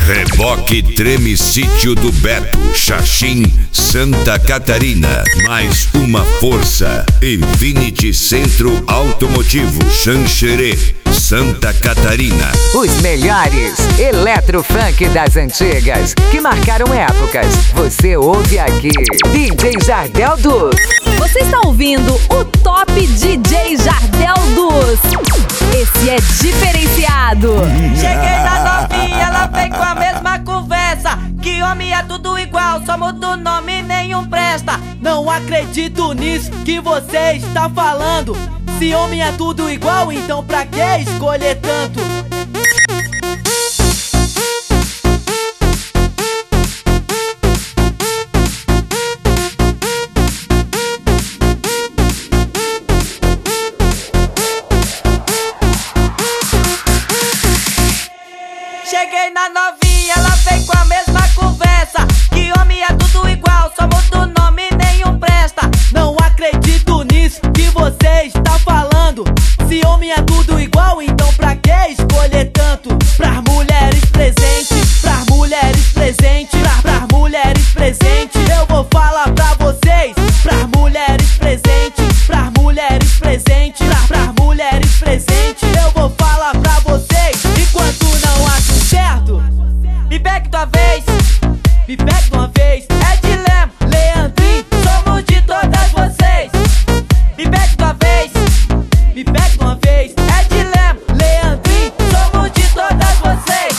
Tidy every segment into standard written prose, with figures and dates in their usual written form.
Reboque Treme Sítio do Beto, Xaxim, Santa Catarina. Mais uma força. Infinity Centro Automotivo, Xanxerê, Santa Catarina. Os melhores eletrofunk das antigas que marcaram épocas. Você ouve aqui. DJ Jardel Dus. Você está ouvindo o Top DJ Jardel Dus. Esse é diferenciado. Cheguei na novinha, ela vem com a mesma conversa. Que homem é tudo igual, só muda o nome e nenhum presta. Não acredito nisso que você está falando. Se homem é tudo igual, então pra que escolher tanto? Cheguei na novinha, ela vem com a mesma conversa. Que homem é tudo igual, só muda o nome e nenhum presta. Não acredito nisso que você está falando. Se homem é tudo igual, então pra que escolher tanto? Pras mulheres presentes, pras mulheres presentes, pras mulheres presentes, eu vou falar pra vocês. Pras mulheres presentes, pras mulheres presentes, pras mulheres presentes, eu vou falar pra vocês. Enquanto não acho certo, me pegue tua vez, me pegue de uma vez. É dilema, Leandrinho, somos de todas vocês. Me pegue tua vez, me pegue de uma vez. É dilema, Leandrinho, somos de todas vocês.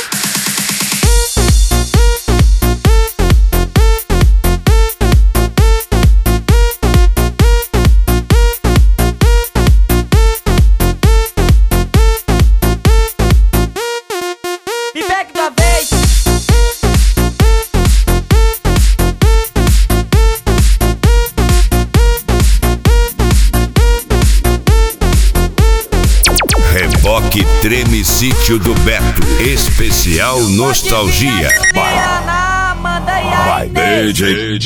Me pegue tua vez. Reboque Treme Sítio do Beto, especial nostalgia. Vai, DJ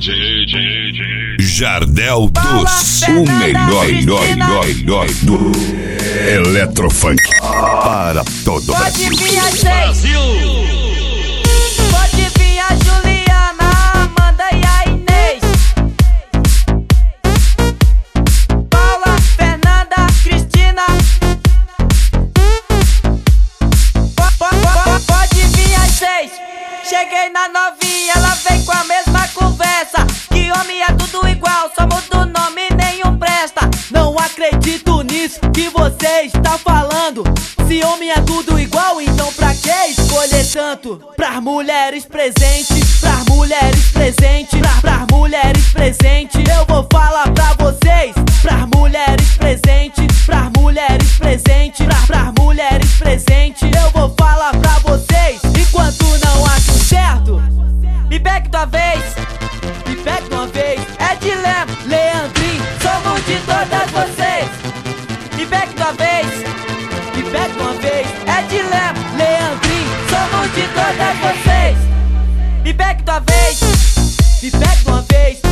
Jardel Dus, o melhor do Eletrofunk para todo o pode Brasil. vir a Brasil. Pode vir a Juliana, a Amanda e a Inês. Paula, Fernanda, Cristina. Pode vir às 6. Cheguei na novinha, ela vem com a mesma conversa. Que homem é tudo igual, só muda o nome e nenhum presta. Não acredito nisso que você está falando. Se homem é tudo igual, então pra que escolher tanto? Pras mulheres presentes, pras mulheres presentes, pras mulheres presentes, eu vou falar pra vocês. Pras mulheres presentes, pras mulheres presentes, pras mulheres presentes, eu vou falar pra vocês. Enquanto não acho certo, me pegue tua vez, me pegue de uma vez. É dilema, Leandrinho, somos de todas vocês. Me pegue tua vez, me pegue de uma vez. É dilema, Leandrinho, somos de todas vocês. Me pegue tua vez, me pegue de uma vez.